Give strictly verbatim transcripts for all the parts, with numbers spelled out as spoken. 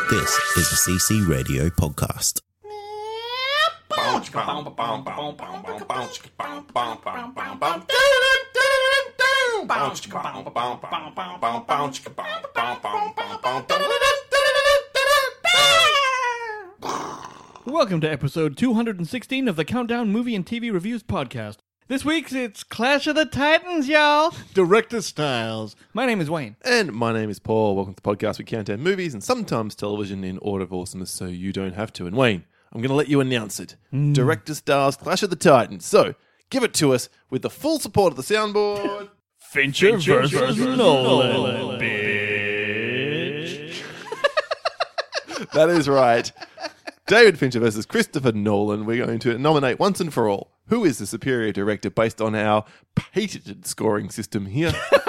This is a C C Radio podcast. Welcome to episode two hundred sixteen of the Countdown Movie and T V Reviews podcast. This week's it's Clash of the Titans, y'all. Director Styles. My name is Wayne. And my name is Paul. Welcome to the podcast. We count down movies and sometimes television in order of awesomeness so you don't have to. And Wayne, I'm going to let you announce it. Mm. Director Styles Clash of the Titans. So, give it to us with the full support of the soundboard. Fincher, Fincher versus, versus Nolan, Nolan, bitch. That is right. David Fincher versus Christopher Nolan. We're going to nominate once and for all who is the superior director based on our patented scoring system here,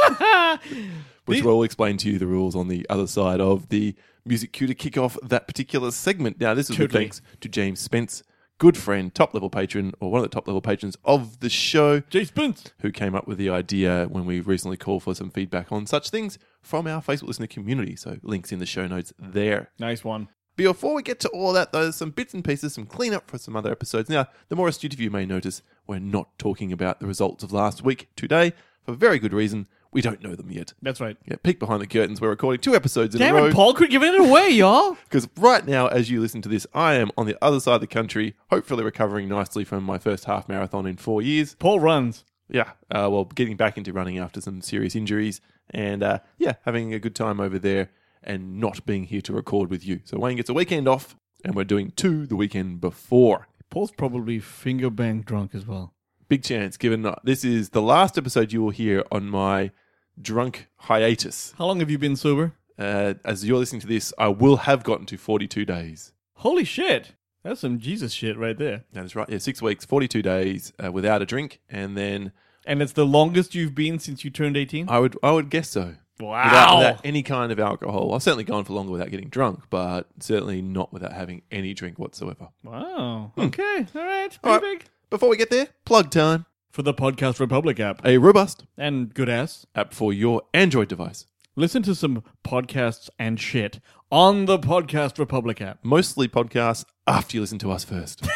which we'll explain to you the rules on the other side of the music cue to kick off that particular segment. Now, this is with thanks to James Spence, good friend, top-level patron, or one of the top-level patrons of the show, Jay Spence, who came up with the idea when we recently called for some feedback on such things from our Facebook listener community. So links in the show notes there. Nice one. Before we get to all that, though, some bits and pieces, some cleanup for some other episodes. Now, the more astute of you may notice, we're not talking about the results of last week today, for very good reason. We don't know them yet. That's right. Yeah, peek behind the curtains. We're recording two episodes in Damn a row. Damn it, Paul, quit giving it away, y'all. Because right now, as you listen to this, I am on the other side of the country, hopefully recovering nicely from my first half marathon in four years. Paul runs. Yeah, uh, well, getting back into running after some serious injuries, and uh, yeah, having a good time over there and not being here to record with you. So Wayne gets a weekend off. And we're doing two the weekend before. Paul's probably finger bang drunk as well. Big chance, given this is the last episode you will hear on my drunk hiatus. How long have you been sober? Uh, as you're listening to this, I will have gotten to forty-two days. Holy shit. That's some Jesus shit right there. That is right. Yeah, six weeks, forty-two days uh, without a drink. And then... And it's the longest you've been since you turned eighteen? I would I would guess so. Wow. Without, without any kind of alcohol. I've certainly gone for longer without getting drunk, but certainly not without having any drink whatsoever. Wow. Okay. All right. All right. Big. Before we get there, plug time. For the Podcast Republic app. A robust and good ass app for your Android device. Listen to some podcasts and shit on the Podcast Republic app. Mostly podcasts after you listen to us first.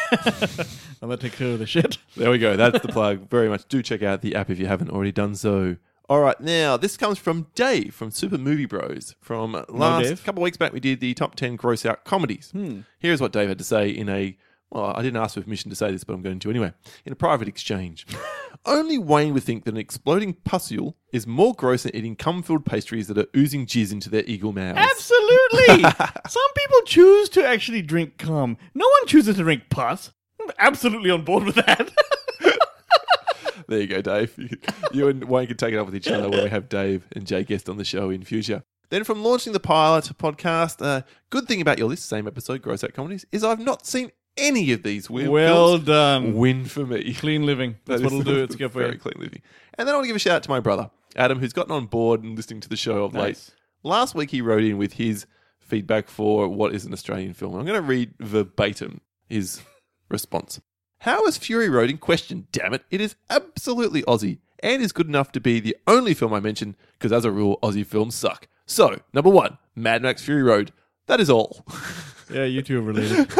I'm going to take care of the shit. There we go. That's the plug. Very much. Do check out the app if you haven't already done so. All right, now, this comes from Dave from Super Movie Bros. From last no, couple of weeks back, we did the top ten gross out comedies. Hmm. Here's what Dave had to say in a, well, I didn't ask for permission to say this, but I'm going to anyway, in a private exchange. Only Wayne would think that an exploding pustule is more gross than eating cum-filled pastries that are oozing jizz into their eagle mouths. Absolutely! Some people choose to actually drink cum. No one chooses to drink pus. I'm absolutely on board with that. There you go, Dave. You and Wayne can take it up with each other when we have Dave and Jay guest on the show in future. Then from launching the pilot podcast, uh, good thing about your list, same episode, Gross Out Comedies, is I've not seen any of these weird Well films. done. Win for me. Clean living. That's that what it'll do. It's good for very you. clean living. And then I want to give a shout out to my brother, Adam, who's gotten on board and listening to the show of Nice. late. Last week he wrote in with his feedback for what is an Australian film. I'm going to read verbatim his response. How is Fury Road in question? Damn it. It is absolutely Aussie and is good enough to be the only film I mention because as a rule, Aussie films suck. So, number one, Mad Max Fury Road. That is all. Yeah, you two are related.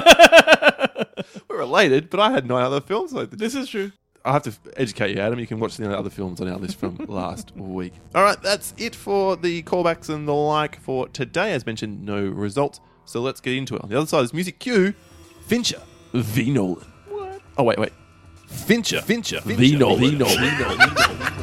We're related, but I had nine other films. Like this is true. I have to educate you, Adam. You can watch the other films on our list from last week. All right, that's it for the callbacks and the like for today. As mentioned, no results. So let's get into it. On the other side is music cue, Fincher v. Nolan. What? Oh, wait, wait. Fincher, Fincher, Fincher v. Nolan. V. Nolan. V. Nolan.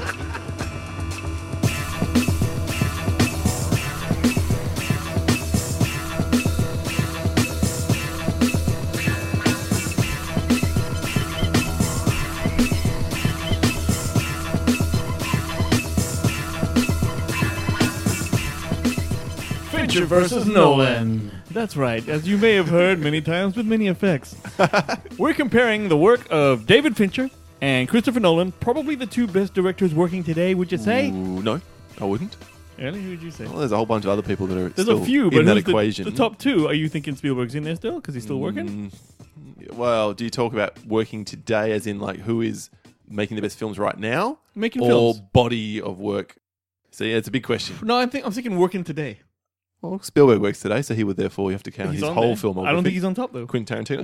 Fincher versus Nolan. That's right, as you may have heard many times with many effects. We're comparing the work of David Fincher and Christopher Nolan, probably the two best directors working today, would you say? Ooh, no, I wouldn't. Really? Who would you say? Well, there's a whole bunch of other people that are There's still a few, but in that who's the, equation. the top two? Are you thinking Spielberg's in there still because he's still working? Mm, well, do you talk about working today as in like who is making the best films right now? Making or films. body of work? So yeah, it's a big question. No, I think I'm thinking working today. Well, Spielberg works today, so he would therefore you have to count He's his on whole there. filmography. I don't think he's on top though. Quentin Tarantino.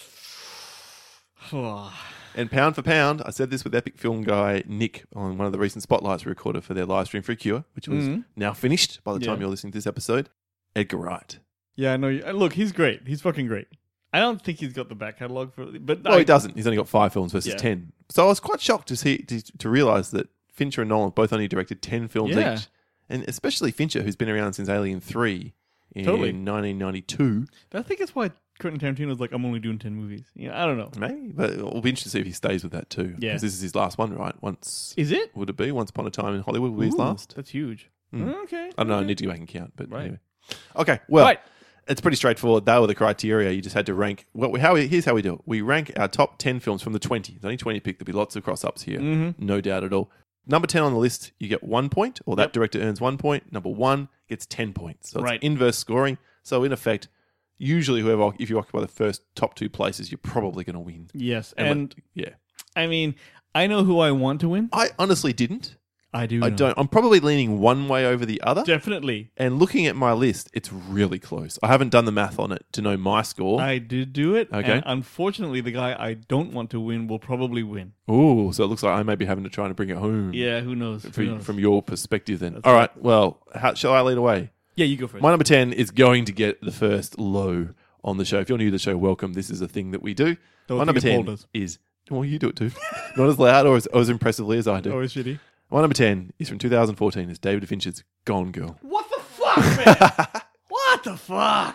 Oh. And pound for pound, I said this with Epic Film guy Nick on one of the recent spotlights we recorded for their live stream for a Cure, which was Mhm. now finished by the time Yeah. you're listening to this episode. Edgar Wright. Yeah, I know. you- Look, he's great. He's fucking great. I don't think he's got the back catalog for it, but Well, I, he doesn't. He's only got five films versus Yeah. ten. So I was quite shocked to see to, to realize that Fincher and Nolan both only directed ten films Yeah. each, and especially Fincher, who's been around since Alien Three in Totally. nineteen ninety-two. I think it's why Quentin Tarantino's like, I'm only doing ten movies. Yeah, I don't know. Maybe, but it'll be interesting to see if he stays with that too. Yeah. Because this is his last one, right? Once Is it? would it be? Once Upon a Time in Hollywood will be his Ooh, last. That's huge. Mm. Okay. I don't know. I okay. need to go back and count, but Right. anyway. Okay, well, Right. it's pretty straightforward. They were the criteria. You just had to rank. Well, how we, here's how we do it. We rank our top ten films from the twenty. There's only twenty picked. There'll be lots of cross-ups here. Mm-hmm. No doubt at all. Number ten on the list, you get one point, or that Yep. director earns one point. Number one gets ten points. So Right. it's inverse scoring. So in effect, usually whoever, if you occupy the first top two places, you're probably going to win. Yes, And and Yeah. I mean, I know who I want to win. I honestly didn't. I do. I know. don't. I'm probably leaning one way over the other. Definitely. And looking at my list, it's really close. I haven't done the math on it to know my score. I did do it. Okay. And unfortunately, the guy I don't want to win will probably win. Ooh, so it looks like I may be having to try and bring it home. Yeah, who knows? For, Who knows? from your perspective, then. That's All right. Well, how, shall I lead away? Yeah, you go first. My number ten is going to get the first low on the show. If you're new to the show, welcome. This is a thing that we do. Don't My think number it's ten boulders. is. Well, you do it too. Not as loud or as, or as impressively as I do. Oh, it's shitty. My number ten is from two thousand fourteen. It's David Fincher's Gone Girl. What the fuck, man? What the fuck?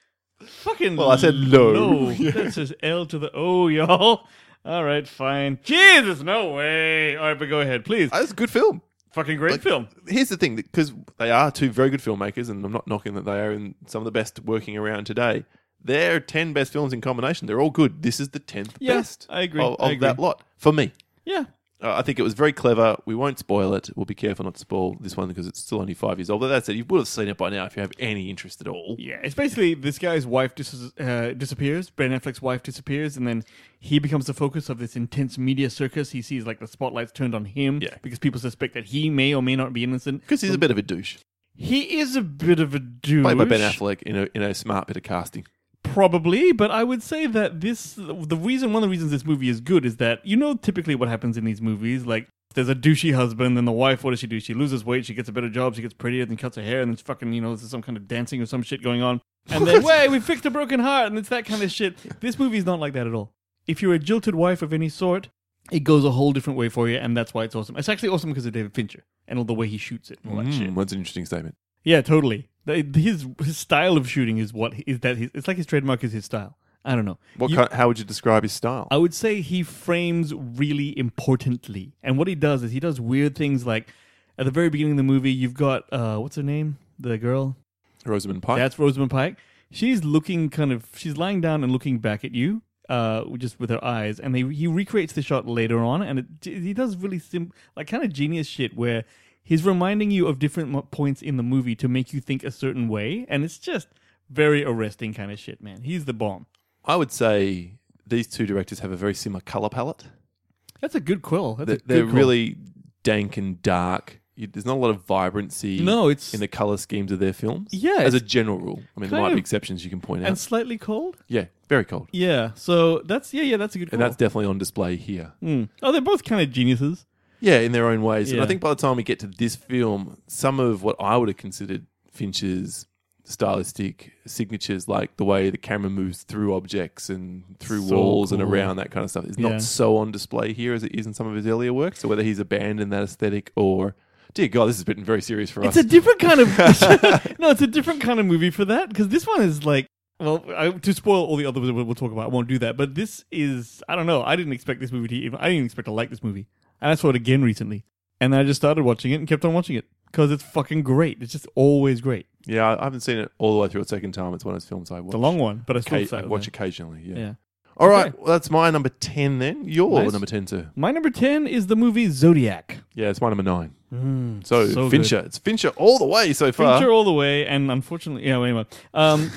Fucking Well, I said low. low. Yeah. That's just L to the O, y'all. All right, fine. Jesus, no way. All right, but go ahead, please. That's a good film. Fucking great Like, film. Here's the thing, because they are two very good filmmakers, and I'm not knocking that they are in some of the best working around today. Their ten best films in combination, they're all good. This is the tenth Yeah, best I agree. of, I of agree. that lot, for me. Yeah. Uh, I think it was very clever. We won't spoil it. We'll be careful not to spoil this one because it's still only five years old. But that said, you would have seen it by now if you have any interest at all. Yeah, it's basically this guy's wife dis- uh, disappears. Ben Affleck's wife disappears, and then he becomes the focus of this intense media circus. He sees like the spotlight's turned on him Yeah. because people suspect that he may or may not be innocent. Because he's a bit of a douche. He is a bit of a douche. Played by Ben Affleck in a, in a smart bit of casting. Probably, but I would say that this the reason one of the reasons this movie is good is that you know typically what happens in these movies, like there's a douchey husband, and the wife, what does she do? She loses weight, she gets a better job, she gets prettier, then cuts her hair, and it's fucking, you know, there's some kind of dancing or some shit going on. And then, wait, we fixed a broken heart, and it's that kind of shit. This movie's not like that at all. If you're a jilted wife of any sort, it goes a whole different way for you, and that's why it's awesome. It's actually awesome because of David Fincher and all the way he shoots it and all that Mm, shit. that's an interesting statement. Yeah, totally. The- His his style of shooting is what is that. His, it's like his trademark is his style. I don't know. What You- kind, how would you describe his style? I would say he frames really importantly, and what he does is he does weird things. Like at the very beginning of the movie, you've got uh, what's her name? The girl. Rosamund Pike? That's Rosamund Pike. She's looking kind of. She's lying down and looking back at you, uh, just with her eyes. And they, he recreates the shot later on, and it, he does really sim, like kind of genius shit where he's reminding you of different mo- points in the movie to make you think a certain way, and it's just very arresting kind of shit, man. He's the bomb. I would say these two directors have a very similar color palette. That's a good quill. That's They're, a good they're call. really dank and dark. You, there's not a lot of vibrancy No, it's in the color schemes of their films. Yeah, As a it's general rule. I mean, there kind might be of- exceptions you can point and out. slightly cold. Yeah, very cold. Yeah, so that's yeah, yeah, that's a good call. And that's definitely on display here. Mm. Oh, they're both kind of geniuses. Yeah, in their own ways. And I Yeah. think by the time we get to this film, some of what I would have considered Fincher's stylistic signatures, like the way the camera moves through objects and through So walls and cool. around, that kind of stuff, is Yeah. not so on display here as it is in some of his earlier work. So whether he's abandoned that aesthetic or, dear God, this has been very serious for It's us. a different kind of no, it's a different kind of movie for that because this one is like. Well, I, to spoil all the others we'll, we'll talk about, I won't do that. But this is, I don't know. I didn't expect this movie to even. I didn't even expect to like this movie, and I saw it again recently, and then I just started watching it and kept on watching it because it's fucking great. It's just always great. Yeah, I haven't seen it all the way through a second time. It's one of those films I watch. It's a long one, but I still Occa- sat I there. watch occasionally. Yeah. Yeah. All right, Okay. well, that's my number ten then. Your Nice. number ten, sir. My number ten is the movie Zodiac. Yeah, it's my number nine. Mm, So, so Fincher. It's Fincher all the way so far. Fincher all the way, and unfortunately, yeah. Well, anyway, um,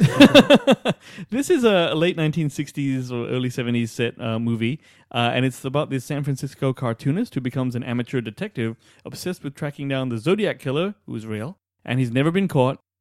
this is a late nineteen sixties or early seventies set uh, movie, uh, and it's about this San Francisco cartoonist who becomes an amateur detective obsessed with tracking down the Zodiac killer, who is real, and he's never been caught.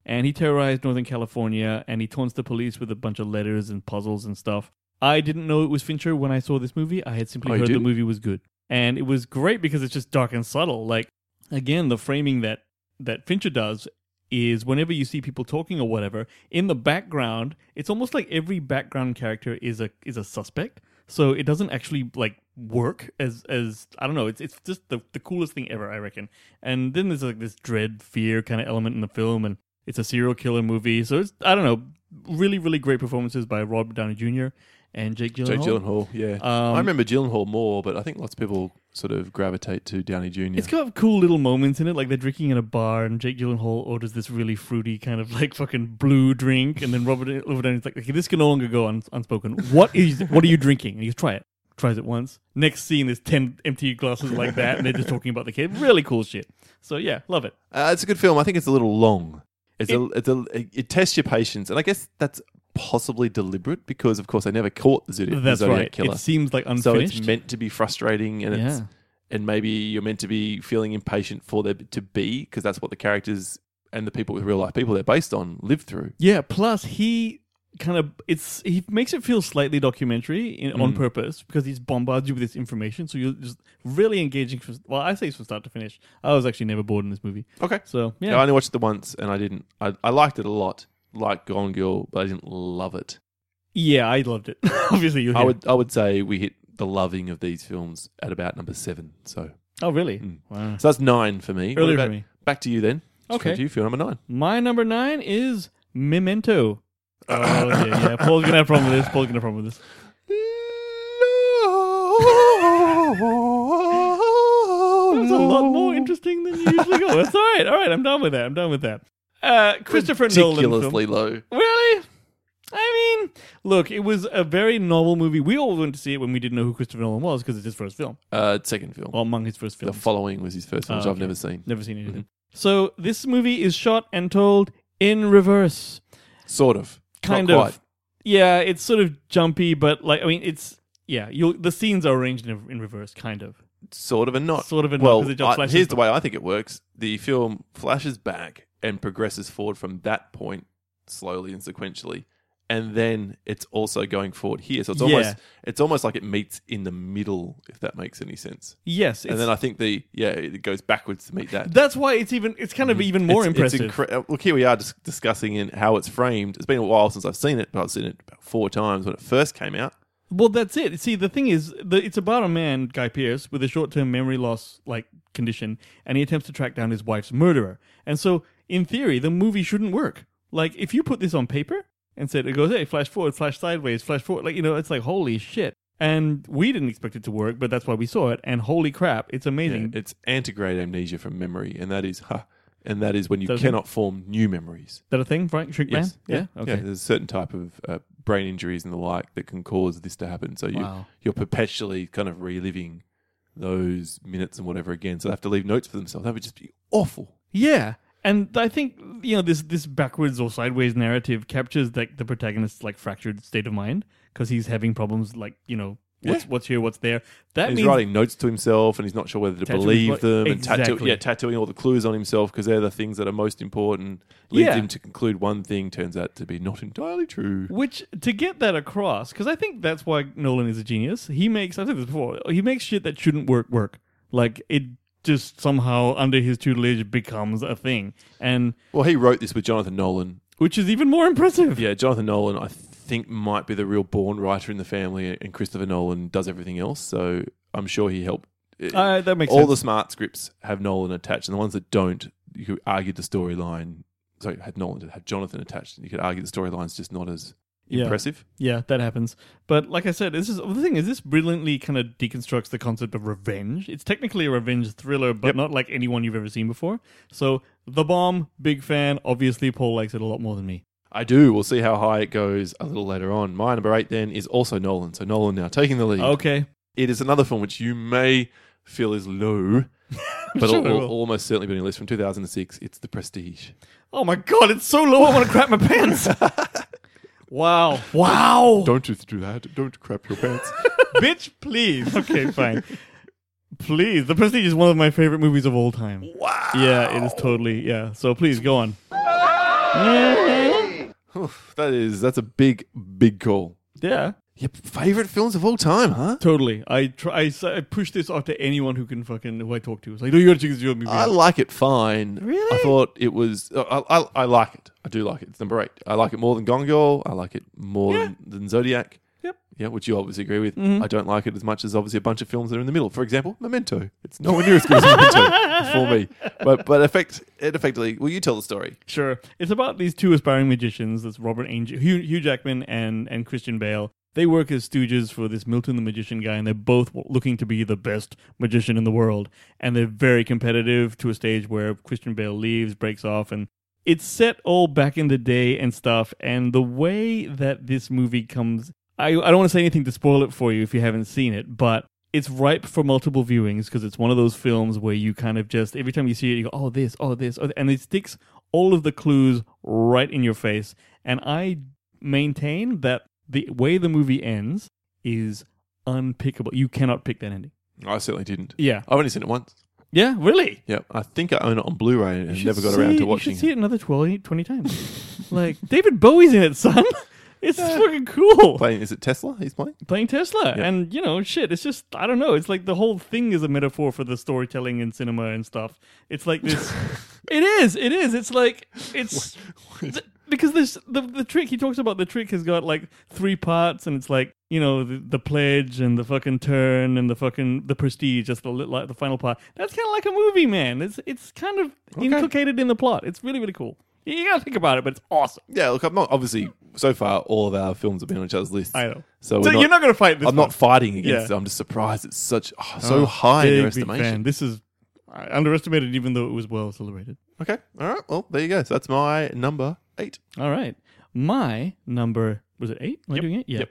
and he terrorized Northern California, and he taunts the police with a bunch of letters and puzzles and stuff. I didn't know it was Fincher when I saw this movie. I had simply Oh, you heard the didn't? movie was good. And it was great because it's just dark and subtle. Like, again, the framing that, that Fincher does is whenever you see people talking or whatever, in the background, it's almost like every background character is a is a suspect. So it doesn't actually like work as as I don't know. It's it's just the, the coolest thing ever, I reckon. And then there's like this dread, fear kind of element in the film, and it's a serial killer movie. So it's I don't know, really really great performances by Robert Downey Junior and Jake Gyllenhaal. Jake Gyllenhaal, yeah. Um, I remember Gyllenhaal more, but I think lots of people sort of gravitate to Downey Junior It's got cool little moments in it, like they're drinking in a bar, and Jake Gyllenhaal orders this really fruity kind of like fucking blue drink, and then Robert Robert Downey's like, okay, this can no longer go un- unspoken. What is what are you drinking? And he goes, try it. Tries it once. Next scene, there's ten empty glasses like that, and they're just talking about the kid. Really cool shit. So yeah, love it. Uh, it's a good film. I think it's a little long. It's It- a, it's a, it tests your patience, and I guess that's possibly deliberate because, of course, they never caught the Zodiac, That's the Zodiac right. killer. It seems like So unfinished. it's meant to be frustrating, and it's Yeah. and maybe you're meant to be feeling impatient for there to be because that's what the characters and the people with real life people they're based on live through. Yeah. Plus, he kind of it's he makes it feel slightly documentary in, on Mm. purpose because he's bombards you with this information, so you're just really engaging. From, well, I say from start to finish. I was actually never bored in this movie. Okay, So yeah, yeah. I only watched it once, and I didn't. I, I liked it a lot, like Gone Girl, but I didn't love it. yeah, I loved it. Obviously, you. I would I would say we hit the loving of these films at about number seven. So Oh, really? Mm. Wow. so that's nine for me. What Earlier about- for me. Back to you then. Okay. Straight to you for number nine. My number nine is Memento. Oh yeah, yeah. Paul's gonna have a problem with this. Paul's gonna have a problem with this. That's a lot more interesting than you usually go. That's all right. All right, I'm done with that. I'm done with that. Uh, Christopher Nolan film. Ridiculously low. Really? I mean, look, it was a very novel movie. We all went to see it when we didn't know who Christopher Nolan was because it's his first film, Uh, second film. or among his first The films. Following was his first film, Oh, which I've okay. never seen. Never seen anything. Mm-hmm. So this movie is shot and told in reverse. Sort of. Kind Not of. quite. Yeah, it's sort of jumpy, but like I mean, it's yeah. You the scenes are arranged in, in reverse, kind of. Sort of and not. Sort of and not, well, 'cause it just I- flashes here's the back. way I think it works. The film flashes back and progresses forward from that point slowly and sequentially. And then it's also going forward here. So it's Yeah. almost it's almost like it meets in the middle, if that makes any sense. Yes, it's, And then I think the yeah, it goes backwards to meet that. that's why it's even it's kind of even more It's- it's impressive. incre- uh, look, here we are dis- discussing in how it's framed. It's been a while since I've seen it, but I've seen it about four times when it first came out. Well, that's it. See, the thing is, the, it's about a man, Guy Pearce, with a short-term memory loss like condition, and he attempts to track down his wife's murderer. And so, in theory, the movie shouldn't work. Like, if you put this on paper and said it goes, hey, flash forward, flash sideways, flash forward, like you know, it's like holy shit. And we didn't expect it to work, but that's why we saw it. And holy crap, it's amazing. Yeah, it's antegrade amnesia from memory, and that is huh, and that is when you Does it? cannot form new memories. Is that a thing, Frank? Shrink Man? Yes. Yeah. Okay. Yeah, there's a certain type of uh, brain injuries and the like that can cause this to happen. So you Wow. you're perpetually kind of reliving those minutes and whatever again. So they have to leave notes for themselves. That would just be awful. Yeah. And I think, you know, this this backwards or sideways narrative captures like the protagonist's like fractured state of mind because he's having problems like, you know, what's Yeah. what's here, what's there. That And he's means writing notes to himself, and he's not sure whether to Tattooing believe what- them, and tattoo, Exactly. yeah, tattooing all the clues on himself because they're the things that are most important. Leads Yeah. him to conclude one thing, turns out to be not entirely true. Which, to get that across, because I think that's why Nolan is a genius. He makes, I've said this before, he makes shit that shouldn't work work. Like, it just somehow, under his tutelage, becomes a thing. And, Well, he wrote this with Jonathan Nolan. which is even more impressive. Yeah, Jonathan Nolan, I think, might be the real born writer in the family, and Christopher Nolan does everything else. So I'm sure he helped. Uh, that makes All sense. the smart scripts have Nolan attached, and the ones that don't, you could argue the storyline. Sorry, had Nolan had Jonathan attached, and you could argue the storyline's just not as Yeah. impressive. Yeah, that happens. But like I said, this is the thing is this brilliantly kind of deconstructs the concept of revenge. It's technically a revenge thriller, but Yep. not like anyone you've ever seen before. So, The Bomb, big fan. Obviously, Paul likes it a lot more than me. I do. We'll see how high it goes a little later on. My number eight then is also Nolan. So Nolan now taking the lead. Okay. It is another film which you may feel is low, but sure will it will. almost certainly be on your list from two thousand six. It's The Prestige. Oh my god, it's so low. I want to crap my pants. Wow. Wow. Don't you do that. Don't crap your pants. Bitch, please. Okay, fine. Please. The Prestige is one of my favorite movies of all time. Wow. Yeah, it is totally. Yeah. So please go on. Oof, that is, that's a big, big call. Yeah. Your favorite films of all time, huh? Totally. I try. I, s- I push this off to anyone who can fucking who I talk to. It's like, no, you gotta check this movie I out. like it fine. Really? I thought it was. I, I, I like it. I do like it. It's number eight. I like it more than Gone Girl. I like it more Yeah. than, than Zodiac. Yep. Yeah, which you obviously agree with. Mhm. I don't like it as much as obviously a bunch of films that are in the middle. For example, Memento. It's nowhere near as good as Memento for me. But but effect it effectively. Will you tell the story? Sure. It's about these two aspiring magicians. That's Robert Angel, Hugh, Hugh Jackman and and Christian Bale. They work as stooges for this Milton the Magician guy, and they're both looking to be the best magician in the world. And they're very competitive to a stage where Christian Bale leaves, breaks off, and it's set all back in the day and stuff. And the way that this movie comes, I, I don't want to say anything to spoil it for you if you haven't seen it, but it's ripe for multiple viewings because it's one of those films where you kind of just, every time you see it, you go, oh, this, oh, this, oh, and it sticks all of the clues right in your face. And I maintain that the way the movie ends is unpickable. You cannot pick that ending. I certainly didn't. Yeah. I've only seen it once. Yeah, really? Yeah, I think I own it on Blu-ray and You should never got see around it- to watching You should see it. it another twenty, twenty times. Like, David Bowie's in it, son. It's fucking cool. Playing, is it Tesla he's playing? Playing Tesla. Yeah. And, you know, shit, it's just, I don't know. It's like the whole thing is a metaphor for the storytelling in cinema and stuff. It's like this. It is. It is. It's like, it's. th- because this the the trick he talks about, the trick has got like three parts, and it's like, you know, the, the pledge and the fucking turn and the fucking the prestige. That's the li- like the final part. That's kind of like a movie, man. It's it's kind of Okay. inculcated in the plot. It's really really cool. You gotta think about it, but it's awesome. Yeah, look, I'm not, obviously, so far, all of our films have been on each other's lists. I know. So, So we're you're not gonna fight this. I'm one. not fighting against Yeah. it. I'm just surprised it's such oh, so Oh, high in big, your big estimation. fan. This is I underestimated, even though it was well celebrated. Okay, all right. Well, there you go. So that's my number eight. All right. My number, was it eight? Am I Yep. doing it? Yeah. Yep.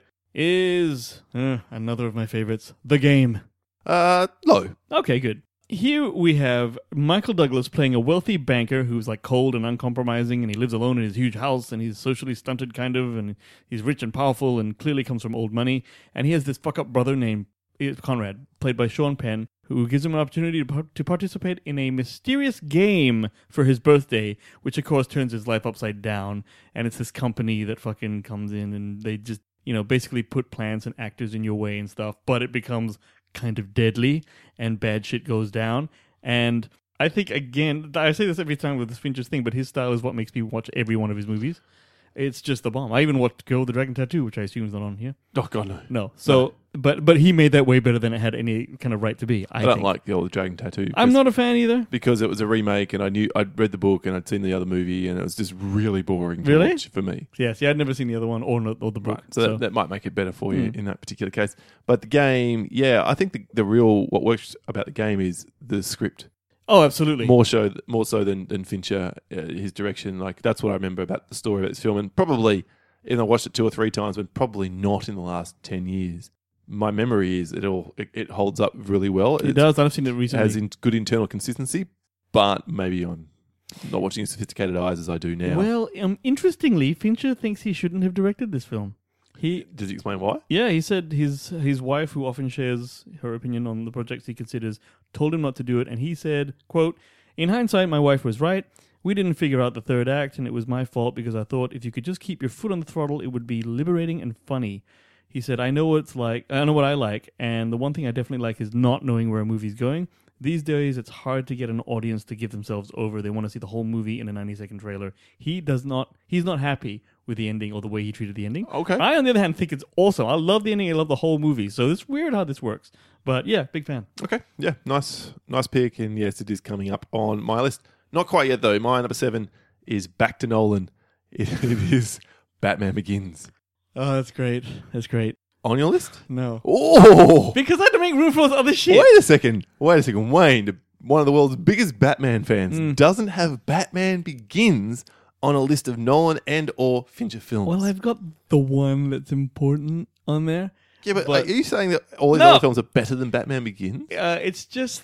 Is uh, another of my favorites, The Game. Uh, low. Okay, good. Here we have Michael Douglas playing a wealthy banker who's like cold and uncompromising, and he lives alone in his huge house, and he's socially stunted kind of, and he's rich and powerful and clearly comes from old money. And he has this fuck-up brother named Conrad, played by Sean Penn, who gives him an opportunity to, par- to participate in a mysterious game for his birthday, which of course turns his life upside down. And it's this company that fucking comes in and they just, you know, basically put plans and actors in your way and stuff, but it becomes kind of deadly and bad shit goes down. And I think, again, I say this every time with this Fincher's thing, but his style is what makes me watch every one of his movies. It's just the bomb. I even watched Girl with the Dragon Tattoo, which I assume is not on here. Oh God, no. No. So, but but he made that way better than it had any kind of right to be. I, I, don't think. like the old Dragon Tattoo. I'm because- not a fan either. because it was a remake, and I knew I'd read the book and I'd seen the other movie, and it was just really boring to Really? watch for me. Yeah, see, I'd never seen the other one or, no- or the book. Right. So, So, That, that might make it better for you Mm. in that particular case. But the game, yeah, I think the, the real what works about the game is the script. oh, absolutely. More so, more so than than Fincher, uh, his direction. Like that's what I remember about the story of this film, and probably, and I watched it two or three times, but probably not in the last ten years. My memory is it all it, it holds up really well. It It's- does. I've seen it It recently. has in good internal consistency, but maybe I'm not watching with sophisticated eyes as I do now. Well, um, interestingly, Fincher thinks he shouldn't have directed this film. He, Does he explain why? yeah, he said his his wife, who often shares her opinion on the projects he considers, told him not to do it, and he said, "quote In hindsight, my wife was right. We didn't figure out the third act, and it was my fault because I thought if you could just keep your foot on the throttle, it would be liberating and funny." He said, "I know what it's like. I know what I like, and the one thing I definitely like is not knowing where a movie's going. These days, it's hard to get an audience to give themselves over. They want to see the whole movie in a ninety-second trailer. He does not. He's not happy with the ending or the way he treated the ending. Okay. I, on the other hand, think it's awesome. I love the ending. I love the whole movie. So it's weird how this works. But yeah, big fan. Okay, yeah, nice, nice pick, and yes, it is coming up on my list. Not quite yet though. My number seven is back to Nolan. It, it is Batman Begins. Oh, that's great. That's great. On your list? No. Oh, Because I had to make room for other shit. wait a second. Wait a second. Wayne, the- one of the world's biggest Batman fans, Mm. doesn't have Batman Begins on a list of Nolan and or Fincher films. Well, I've got the one that's important on there. yeah, but, but- are you saying that all these No. other films are better than Batman Begins? Uh, it's just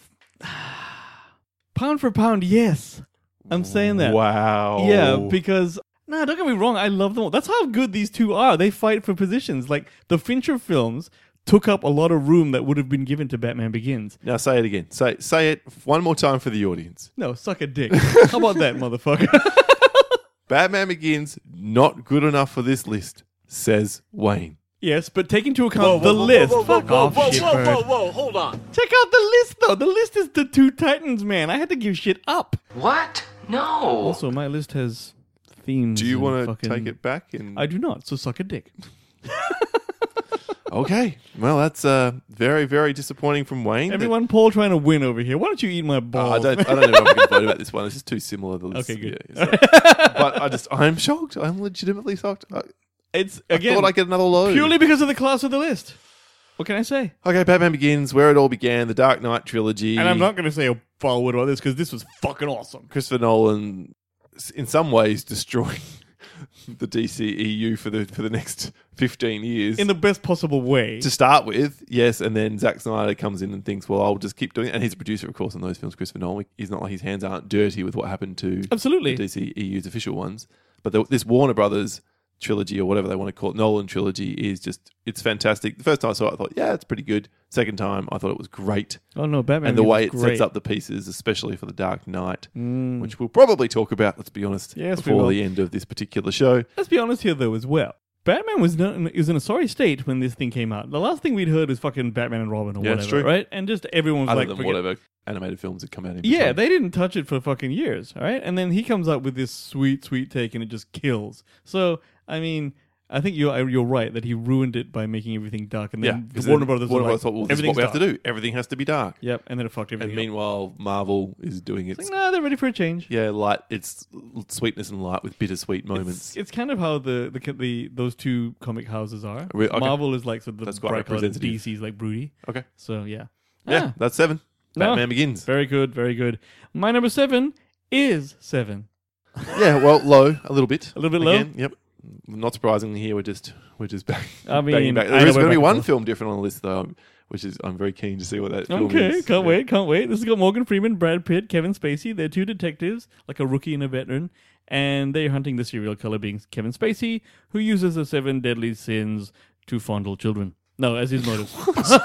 pound for pound, yes. I'm saying that. Wow. Yeah, because no, don't get me wrong. I love them all. That's how good these two are. They fight for positions. Like the Fincher films took up a lot of room that would have been given to Batman Begins. Now say it again. Say say it one more time for the audience. No, suck a dick. How about that, motherfucker? Batman Begins, not good enough for this list, says Wayne. Yes, but take into account the list. Fuck off, whoa, shitbird. whoa, whoa, whoa, hold on. Check out the list, though. The list is the two Titans, man. I had to give shit up. What? No. Also, my list has themes. Do you and want to fucking- take it back? And I do not, so suck a dick. Okay. Well, that's uh, very, very disappointing from Wayne. that- Everyone, Paul trying to win over here. Why don't you eat my Oh, balls? I don't. I don't know if I can vote about this one. It's just too similar. The list. Okay, good. Yeah, so- but I just, I'm shocked. I'm legitimately shocked. I, It's, I again, thought I'd get another load. purely because of the class of the list. What can I say? Okay, Batman Begins, where it all began, the Dark Knight trilogy. And I'm not going to say a foul word about this because this was fucking awesome. Christopher Nolan, s- in some ways, destroying the D C E U for the for the next fifteen years. In the best possible way. to start with, yes, and then Zack Snyder comes in and thinks, well, I'll just keep doing it. And he's a producer, of course, on those films, Christopher Nolan. He's not like his hands aren't dirty with what happened to Absolutely. the D C E U's official ones. But the, this Warner Brothers trilogy, or whatever they want to call it, Nolan trilogy, is just, it's fantastic. The first time I saw it, I thought, yeah, it's pretty good. Second time, I thought it was great. Oh, no, Batman. and the was way it great. sets up the pieces, especially for the Dark Knight, Mm. which we'll probably talk about, let's be honest, Yes, we before will. the end of this particular show. Let's be honest here, though, as well. Batman was not in, was in a sorry state when this thing came out. The last thing we'd heard was fucking Batman and Robin or Yeah, whatever, it's true. right? And just everyone was Other like, than forget- whatever animated films that come out in Yeah, between. they didn't touch it for fucking years, all right? And then he comes up with this sweet, sweet take, and it just kills. So, I mean, I think you're you're right that he ruined it by making everything dark, and Yeah, then because the Warner then Brothers Warner were like, Brothers thought, well, this is what everything's we have to dark. do. Everything has to be dark. Yep, and then it fucked And everything up. meanwhile, Marvel is doing its It's like, nah, they're ready for a change. yeah, light. It's sweetness and light with bittersweet moments. It's, it's kind of how the, the the those two comic houses are. Re- okay. Marvel is like sort of the That's quite bright color, representative. D C's like broody. okay, So yeah, yeah, Ah, that's seven. No. Batman Begins. very good, very good. My number seven is seven. Yeah, well, low a little bit. A little bit low? Again, yep. Not surprisingly, here we're just we're just back. I mean, banging back. I There know is we're going to be back and one forth. film different on the list though, which is I'm very keen to see what that film Okay, is. can't Yeah. wait, can't wait. This has got Morgan Freeman, Brad Pitt, Kevin Spacey. They're two detectives, like a rookie and a veteran, and they're hunting the serial killer being Kevin Spacey, who uses the seven deadly sins to fondle children. No, as his motive.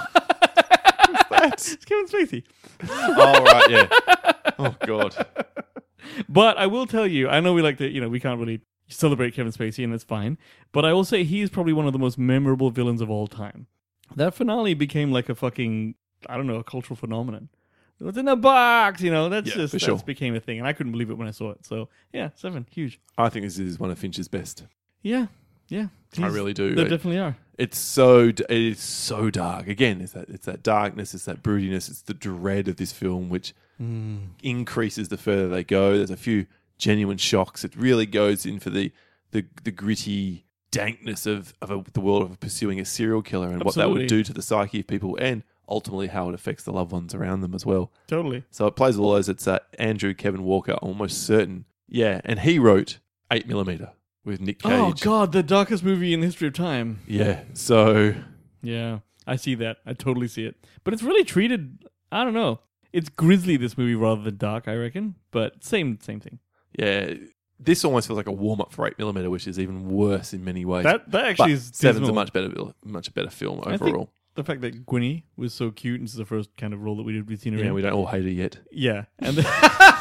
It's Kevin Spacey. Oh right, yeah. Oh god. But I will tell you, I know we like to, you know, we can't really celebrate Kevin Spacey, and that's fine. But I will say he is probably one of the most memorable villains of all time. That finale became like a fucking, I don't know, a cultural phenomenon. It was in a box, you know. That's Yeah, just for that's sure. became a thing, and I couldn't believe it when I saw it. So yeah, seven, huge. I think this is one of Finch's best. Yeah, yeah. I He's- really do. They It- definitely are. It's so d- it is so dark. Again, it's that it's that darkness, it's that broodiness, it's the dread of this film, which increases the further they go. There's a few genuine shocks. It really goes in for the the, the gritty dankness of of a, the world of pursuing a serial killer and what that Absolutely. would do to the psyche of people, and ultimately how it affects the loved ones around them as well. Totally. So it plays all those. It's uh, Andrew Kevin Walker, almost certain. Yeah, and he wrote Eight Millimeter with Nick Cage. Oh God, the darkest movie in the history of time. Yeah, so Yeah, I see that. I totally see it. But it's really treated. I don't know. It's grisly, this movie, rather than dark, I reckon. But same, same thing. yeah, this almost feels like a warm up for Eight Millimeter, which is even worse in many ways. That that but actually is Seven's dismal. a much better, much better film I think overall. the fact that Gwynny was so cute, and this is the first kind of role that we did with seen her Yeah, in. we don't all hate her yet. Yeah, and then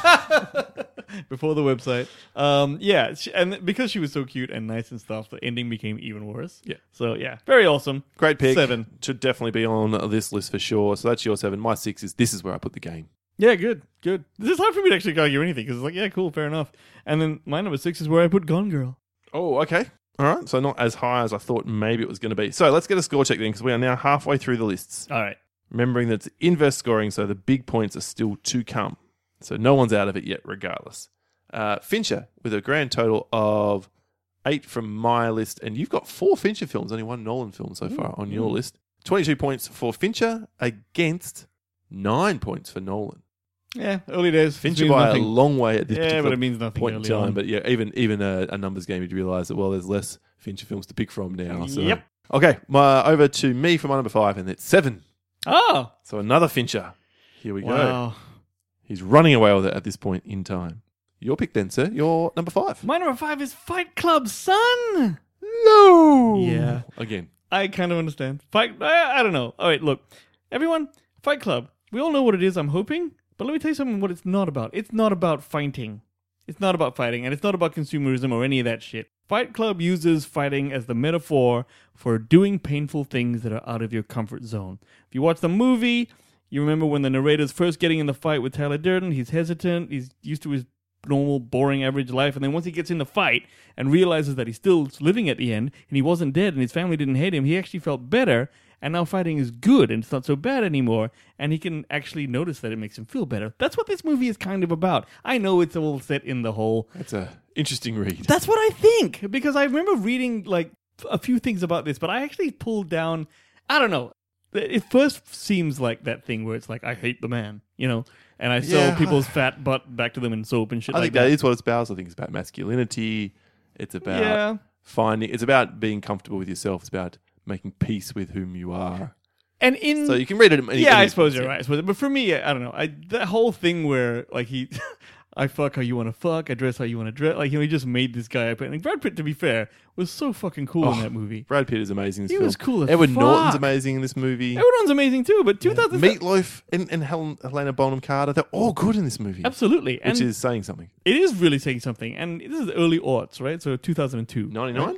before the website, um, yeah, she, and because she was so cute and nice and stuff, the ending became even worse. Yeah. So yeah, very awesome. Great pick. Seven. Should definitely be on this list for sure. So that's your seven. My six is this is where I put the game. Yeah, good, good. This is hard for me to actually argue anything because it's like, yeah, cool, fair enough. And then my number six is where I put Gone Girl. Oh, okay. All right. So not as high as I thought maybe it was going to be. So let's get a score check then because we are now halfway through the lists. All right. Remembering that it's inverse scoring, so the big points are still to come. So no one's out of it yet, regardless. Uh, Fincher with a grand total of eight from my list, and you've got four Fincher films, only one Nolan film so far on your list. twenty-two points for Fincher against nine points for Nolan. Yeah, early days. Fincher means by nothing. a long way at this Yeah, particular but it means nothing point in early time. on. But yeah, even even a, a numbers game, you'd realise that, well, there's less Fincher films to pick from now. So. Yep. Okay, my, over to me for my number five, and it's seven. Oh, So another Fincher. Here we go. wow. He's running away with it at this point in time. Your pick then, sir. Your number five. My number five is Fight Club, son. No. Yeah. Again. I kind of understand. Fight. I, I don't know. All right, look, everyone. Fight Club. We all know what it is. I'm hoping, but let me tell you something. What it's not about. It's not about fighting. It's not about fighting, and it's not about consumerism or any of that shit. Fight Club uses fighting as the metaphor for doing painful things that are out of your comfort zone. If you watch the movie, you remember when the narrator's first getting in the fight with Tyler Durden, he's hesitant, he's used to his normal, boring, average life, and then once he gets in the fight and realizes that he's still living at the end, and he wasn't dead, and his family didn't hate him, he actually felt better, and now fighting is good, and it's not so bad anymore, and he can actually notice that it makes him feel better. That's what this movie is kind of about. I know it's all set in the whole... That's a interesting read. That's what I think, because I remember reading, like, a few things about this, but I actually pulled down... I don't know. It first seems like that thing where it's like, I hate the man, you know? And I sew Yeah. people's fat butt back to them in soap and shit I like think that. that is what it's about. I think it's about masculinity. It's about Yeah. finding... It's about being comfortable with yourself. It's about making peace with whom you are. And in... So you can read it... in any- yeah, I any- suppose you're right. I suppose. But for me, I don't know. I That whole thing where, like, he... I fuck how you want to fuck. I dress how you want to dress. Like, you know, he just made this guy up. And like, Brad Pitt, to be fair, was so fucking cool in Oh, that movie. Brad Pitt is amazing in this He film. was cool as Edward fuck. Norton's amazing in this movie. Everyone's amazing too, but two thousand... Meatloaf and, and Helen, Helena Bonham Carter, they're all good in this movie. Absolutely. And Which is saying something. it is really saying something. And this is early aughts, right? So two thousand two. ninety-nine?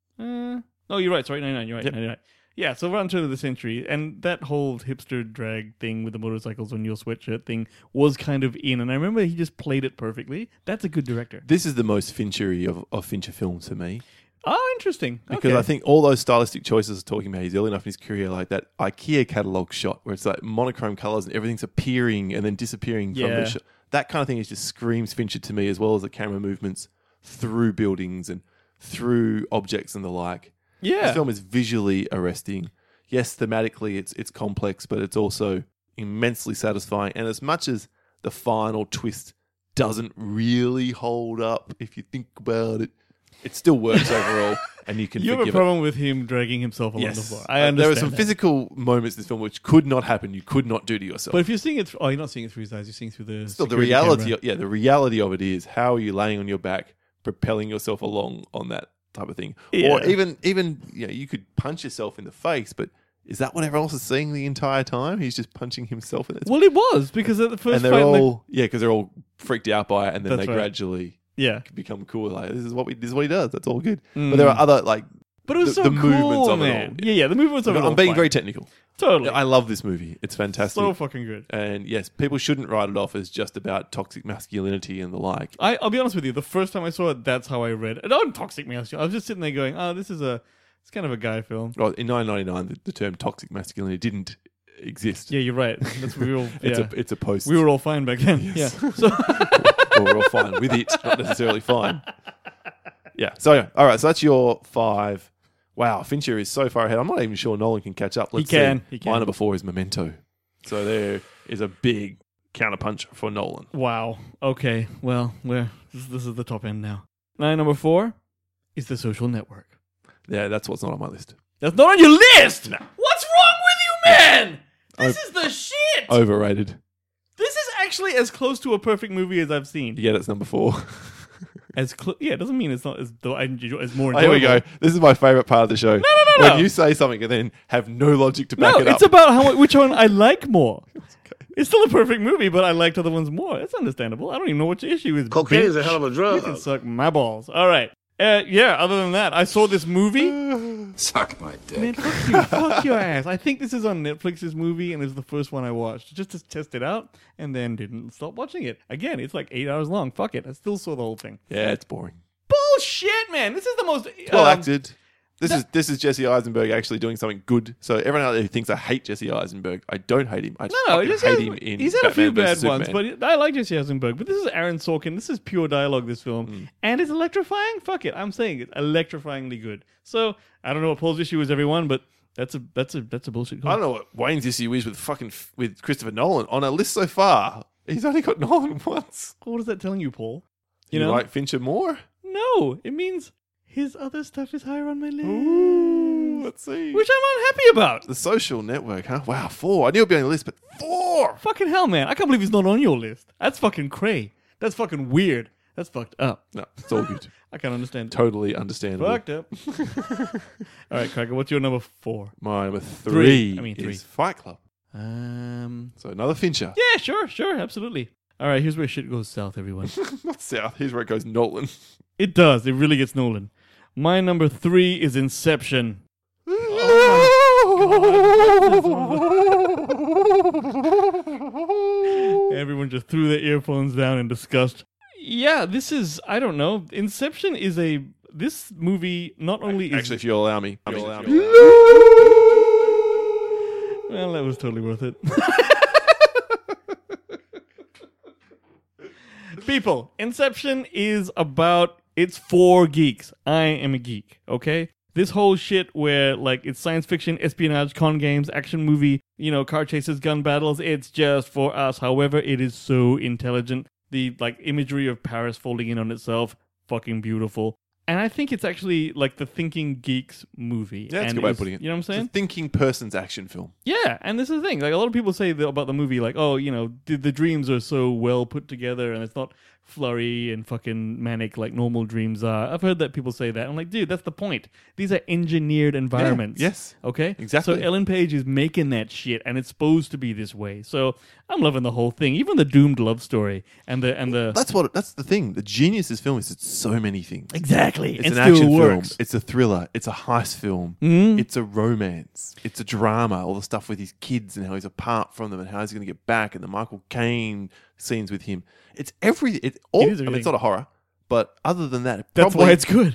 Uh, oh, you're right. Sorry, ninety-nine. You're right. Yep. ninety-nine. Yeah, so around turn of the century, and that whole hipster drag thing with the motorcycles on your sweatshirt thing was kind of in, and I remember he just played it perfectly. That's a good director. This is the most Finchery of, of Fincher films for me. Oh, interesting. Because Okay. I think all those stylistic choices are talking about, he's early enough in his career, like that IKEA catalogue shot where it's like monochrome colours and everything's appearing and then disappearing from Yeah. the shot. That kind of thing is just screams Fincher to me, as well as the camera movements through buildings and through objects and the like. Yeah. This film is visually arresting. Yes, thematically it's it's complex, but it's also immensely satisfying. And as much as the final twist doesn't really hold up, if you think about it, it still works overall, and you can You have a forgive it. problem with him dragging himself along Yes. the floor. I Uh, understand. There were some that. physical moments in this film which could not happen. You could not do to yourself. But if you're seeing it, through, oh, you're not seeing it through his eyes. You're seeing through the Still, the security reality, camera. yeah, the reality of it is, how are you laying on your back, propelling yourself along on that type of thing, Yeah. or even, even, you know, you could punch yourself in the face, but is that what everyone else is seeing the entire time? He's just punching himself in it, Well, it was because at the first and they're fight, in the- all, yeah, because they're all freaked out by it, and then That's they right. gradually yeah. become cool. Like this is what we, this is what he does. That's all good. Mm. But there are other like, But it was the- so the cool, movements of it man. all. Yeah, yeah, the movements of it. I'm all being fine. very technical. totally. I love this movie. It's fantastic. So fucking good. And yes, people shouldn't write it off as just about toxic masculinity and the like. I, I'll be honest with you. The first time I saw it, that's how I read it. Not toxic masculinity. I was just sitting there going, "Oh, this is a, it's kind of a guy film." Well, in nineteen ninety-nine, the, the term toxic masculinity didn't exist. Yeah, you're right. That's we were all. It's yeah. a it's a post. we were all fine back then. Yeah. So well, we're all fine with it, not necessarily fine. Yeah. So yeah. All right. So that's your five. Wow, Fincher is so far ahead. I'm not even sure Nolan can catch up. Let's can, see. he can. My number four is Memento. So there is a big counterpunch for Nolan. wow. Okay. Well, we're this, this is the top end now. My number four is The Social Network. Yeah, that's what's not on my list. That's not on your list. What's wrong with you, man? This Oh. is the shit. Overrated. This is actually as close to a perfect movie as I've seen. You get it's number four. As clo- yeah, it doesn't mean it's not as though I enjoy as more Oh, enjoyable. here we go. This is my favorite part of the show. No, no, no, When no. you say something and then have no logic to back No, it up. it's about how which one I like more. It's still a perfect movie, but I liked other ones more. It's understandable. I don't even know what your issue is. Cocaine is a bitch. hell of a You drug. can suck my balls. All right. Uh, yeah. Other than that, I saw this movie. Suck my Man, dick. fuck you, fuck your ass. I think this is on Netflix's movie, and it's the first one I watched just to test it out, and then didn't stop watching it. Again, it's like eight hours long. Fuck it. I still saw the whole thing. yeah, it's boring. Bullshit, man. This is the most Well um, acted. This is this is Jesse Eisenberg actually doing something good. So everyone out there who thinks I hate Jesse Eisenberg, I don't hate him. I just No, fucking just hate has, him in he's had a few Batman bad versus ones, Superman. but I like Jesse Eisenberg. But this is Aaron Sorkin. This is pure dialogue. This film, Mm. and it's electrifying. Fuck it, I'm saying it, electrifyingly good. So I don't know what Paul's issue is, everyone, but that's a that's a that's a bullshit call. I don't know what Wayne's issue is with fucking f- with Christopher Nolan on a list so far. He's only got Nolan once. What is that telling you, Paul? You, You know, like Fincher more? no, it means his other stuff is higher on my list, Ooh, let's see. which I'm unhappy about. The Social Network, huh? Wow, four. I knew it'd be on the list, but four. Fucking hell, man! I can't believe he's not on your list. That's fucking cray. That's fucking weird. That's fucked up. No, it's all good. I can't understand. Totally understandable. Fucked up. All right, Cracker, what's your number four? My number three, Three. I mean, three. is Fight Club. Um. So another Fincher. Yeah, sure, sure, absolutely. All right, here's where shit goes south, everyone. Not south. Here's where it goes Nolan. It does. It really gets Nolan. My number three is Inception. Everyone just threw their earphones down in disgust. Yeah, this is, I don't know. Inception is a, this movie not only is... Actually, if you'll allow me. If you'll allow me. Well, that was totally worth it. People, Inception is about, it's for geeks. I am a geek, okay? This whole shit where, like, it's science fiction, espionage, con games, action movie, you know, car chases, gun battles, it's just for us. However, it is so intelligent. The, like, imagery of Paris folding in on itself, fucking beautiful. And I think it's actually, like, the thinking geeks movie. Yeah, that's a And good way of it's- putting it. You know what I'm saying? It's a thinking person's action film. Yeah, and this is the thing. Like, a lot of people say that about the movie, like, oh, you know, the, the dreams are so well put together and it's not flurry and fucking manic like normal dreams are. I've heard that people say that. I'm like, dude, that's the point. These are engineered environments. yes. Okay? Exactly. So Ellen Page is making that shit and it's supposed to be this way. So I'm loving the whole thing. Even the doomed love story and the and the That's what. That's the thing. The genius of this film is it's so many things. Exactly. It's and an still action works. film. It's a thriller. It's a heist film. Mhm. It's a romance. It's a drama. All the stuff with his kids and how he's apart from them and how he's going to get back and the Michael Caine scenes with him. It's every. It's all. It is I mean, everything. it's not a horror, but other than that, it That's probably, why it's good.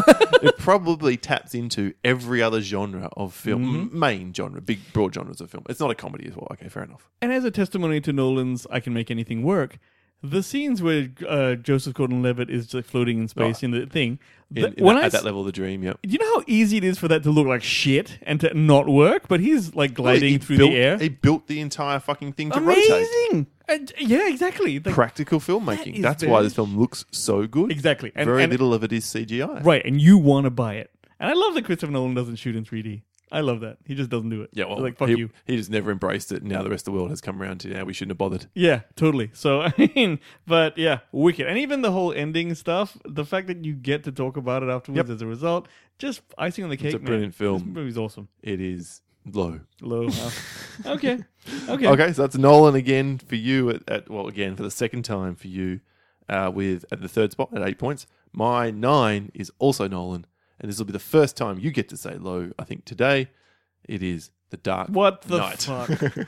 it probably taps into every other genre of film, Mm-hmm. m- main genre, big broad genres of film. It's not a comedy as well. Okay, fair enough. And as a testimony to Nolan's I Can Make Anything Work, the scenes where uh, Joseph Gordon-Levitt is like floating in space Oh. in the thing, In, th- in when that, I at that s- level of the dream, yep. do you know how easy it is for that to look like shit and to not work? But he's like gliding He through built- the air. He built the entire fucking thing to rotate. Amazing! And- yeah, exactly. Like, Practical That filmmaking. is That's why very- this film looks so good. exactly. And, Very and- little of it is C G I. Right, and you want to buy it. And I love that Christopher Nolan doesn't shoot in three D. I love that. He just doesn't do it. Yeah, well, like, fuck he, you. he just never embraced it. And now the rest of the world has come around to now we shouldn't have bothered. Yeah, totally. So, I mean, but yeah, wicked. And even the whole ending stuff, the fact that you get to talk about it afterwards Yep. as a result, just icing on the cake, a man. brilliant film. This movie's awesome. It is low. Low. Wow. okay. Okay. Okay, so that's Nolan again for you at, at well, again for the second time for you uh, with at the third spot at eight points. My nine is also Nolan, and this will be the first time you get to say low. I think today it is The Dark What the Knight. fuck?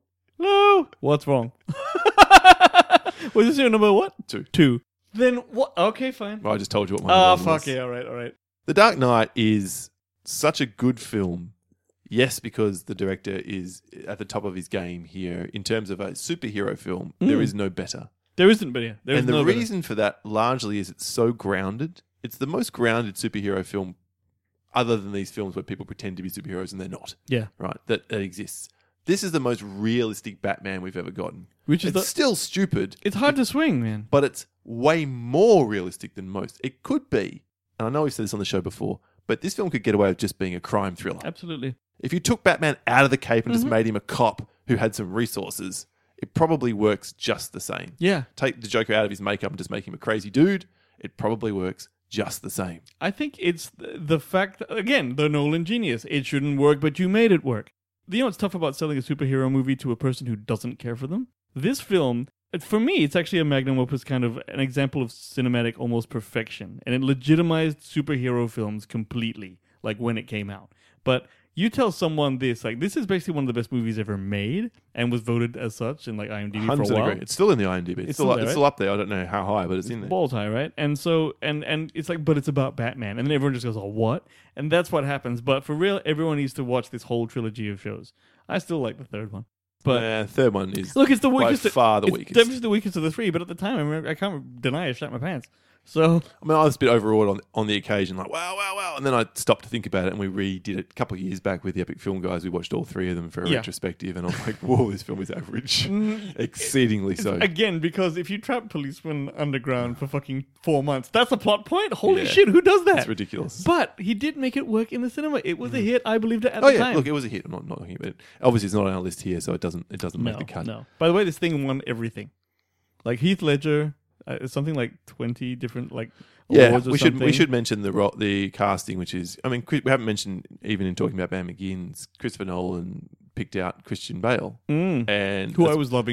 Low. What's wrong? Was this your number what? Two. Two. Then what? Okay, fine. Well, I just told you what my Oh, number fuck was. yeah. All right, all right. The Dark Knight is such a good film. Yes, because the director is at the top of his game here in terms of a superhero film. There Mm. is no better. There isn't, but yeah. There's and the no better. reason for that largely is it's so grounded. It's the most grounded superhero film other than these films where people pretend to be superheroes and they're not, Yeah. right? That, that exists. This is the most realistic Batman we've ever gotten. Which is It's the, still stupid, it's hard to swing, man. but it's way more realistic than most. It could be, and I know we've said this on the show before, but this film could get away with just being a crime thriller. Absolutely. If you took Batman out of the cape and just Mhm. made him a cop who had some resources, it probably works just the same. Yeah. Take the Joker out of his makeup and just make him a crazy dude, it probably works just the same. I think it's the, the fact that, again, the Nolan genius. It shouldn't work, but you made it work. You know what's tough about selling a superhero movie to a person who doesn't care for them? This film, for me, it's actually a magnum opus, kind of an example of cinematic almost perfection. And it legitimized superhero films completely, like when it came out. But you tell someone this, like, this is basically one of the best movies ever made and was voted as such in like IMDb for a one hundred percent while. agree. It's still in the IMDb. It's, It's still, still up, there, it's right? still up there. I don't know how high, but it's, in there. Balls high, right? And so, and and it's like, but it's about Batman, and then everyone just goes, "Oh, what?" And that's what happens. But for real, everyone needs to watch this whole trilogy of shows. I still like the third one, but Uh, third one is look, it's the by weakest. far the it's weakest. definitely the weakest of the three. But at the time, I remember, I can't deny I shot my pants. So I mean, I was a bit overawed on, on the occasion, like, wow, wow, wow. And then I stopped to think about it, and we redid it a couple of years back with the Epic Film Guys. We watched all three of them for a Yeah. retrospective, and I'm like, whoa, this film is average. Mm, Exceedingly so. again, because if you trap policemen underground for fucking four months, that's a plot point. Holy Yeah. shit, who does that? It's ridiculous. But he did make it work in the cinema. It was a hit. I believed it at oh, the yeah, time. look, it was a hit. I'm not, not talking about it. Obviously, it's not on our list here, so it doesn't it doesn't make no, the cut. no. By the way, this thing won everything. Like Heath Ledger, uh, something like twenty different like Yeah, awards or we should we something. should mention the ro- the casting, which is I mean Chris- we haven't mentioned even in talking about Batman Begins, Christopher Nolan picked out Christian Bale, Mm. and Who I that's- was loving for.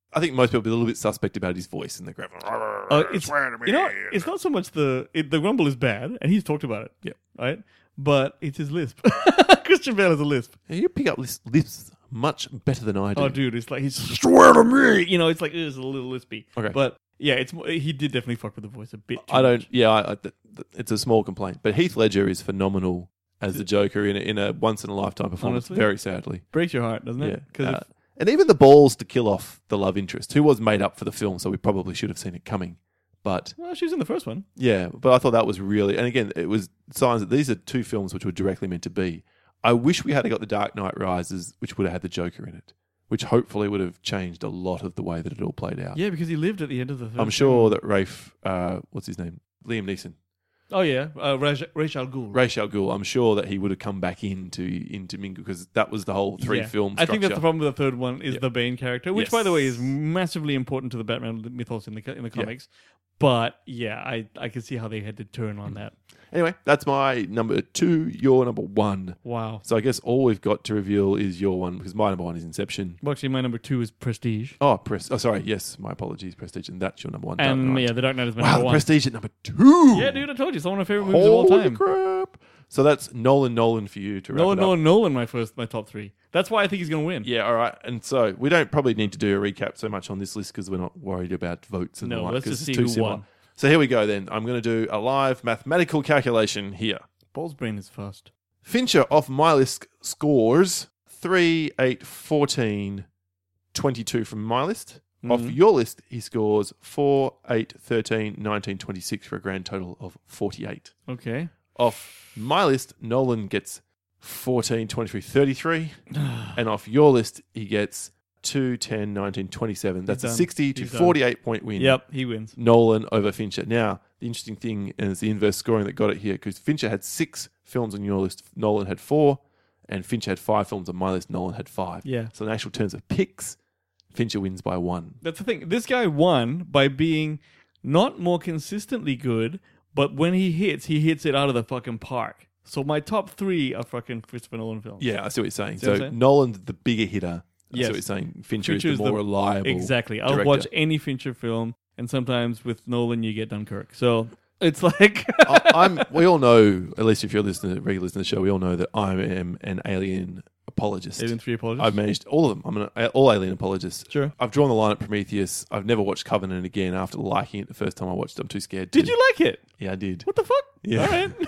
I think most people will be a little bit suspect about his voice in the grab. Uh, it's you know, it's not so much the it, the grumble is bad, and he's talked about it. Yeah. Right. But it's his lisp. Christian Bale has a lisp. You pick up lis- lisps much better than I do. Oh, dude, it's like he's swear to me. You know, it's like it's a little lispy. Okay. But yeah, it's he did definitely fuck with the voice a bit. Too I don't. much. Yeah, I, I, th- th- it's a small complaint. But Heath Ledger is phenomenal as the Joker in a, in a once in a lifetime performance. Honestly? Very sadly, Breaks your heart, doesn't yeah. it? Because Uh, and even the balls to kill off the love interest, who was made up for the film, so we probably should have seen it coming. But well, she was in the first one. yeah, but I thought that was really, and again, it was signs that these are two films which were directly meant to be. I wish we had got The Dark Knight Rises, which would have had the Joker in it, which hopefully would have changed a lot of the way that it all played out. Yeah, because he lived at the end of the. Third I'm sure that Rafe, uh, what's his name, Liam Neeson. Oh yeah, uh, Raj, Ra's al Ghul. Ra's al Ghul, I'm sure that he would have come back into into Mingle because that was the whole three Yeah. film I structure. think that's the problem with the third one is Yeah. the Bane character, which Yes. by the way is massively important to the Batman mythos in the co- in the Yeah. comics. But yeah, I I can see how they had to turn on that. Anyway, that's my number two, your number one. Wow. So I guess all we've got to reveal is your one because my number one is Inception. Well, actually, my number two is Prestige, Oh, Pres- oh sorry, yes, my apologies, Prestige, and that's your number one. Dark and Knight. yeah, The Dark Knight is my wow, number the one. Prestige at number two. Yeah, dude, I told you, it's one of my favorite movies of all Holy time. crap! So that's Nolan, Nolan for you to wrap Nolan, it up. Nolan, Nolan, my first, my top three. That's why I think he's going to win. Yeah, all right. And so we don't probably need to do a recap so much on this list because we're not worried about votes and No, the like. let's 'cause just it's see too who similar. won. So here we go then. I'm going to do a live mathematical calculation here. Ball's brain is first. Fincher off my list scores three, eight, fourteen, twenty-two from my list. Off Mhm. your list, he scores four, eight, thirteen, nineteen, twenty-six for a grand total of forty-eight. Okay. Off my list, Nolan gets fourteen, twenty-three, thirty-three. And off your list, he gets two, ten, nineteen, twenty-seven. That's a done. sixty to He's done. forty-eight point win. Yep, he wins. Nolan over Fincher. Now, the interesting thing is the inverse scoring that got it here because Fincher had six films on your list, Nolan had four, and Fincher had five films on my list, Nolan had five. Yeah. So in actual terms of picks, Fincher wins by one. That's the thing. This guy won by being not more consistently good, but when he hits, he hits it out of the fucking park. So my top three are fucking Christopher Nolan films. Yeah, I see what you're saying. See So what I'm saying? Nolan's the bigger hitter. I Yes. see what you're saying. Fincher, Fincher is is the more the- reliable. Exactly. I'll director. watch any Fincher film, and sometimes with Nolan, you get Dunkirk. So it's like. I, I'm. We all know, at least if you're listening, regular listener to the show, we all know that I am an alien apologist. Alien three apologies. I've managed all of them. I'm an all alien apologist. Sure. I've drawn the line at Prometheus. I've never watched Covenant again after liking it the first time I watched it. I'm too scared to. Did you like it? Yeah, I did. What the fuck? Yeah. All right.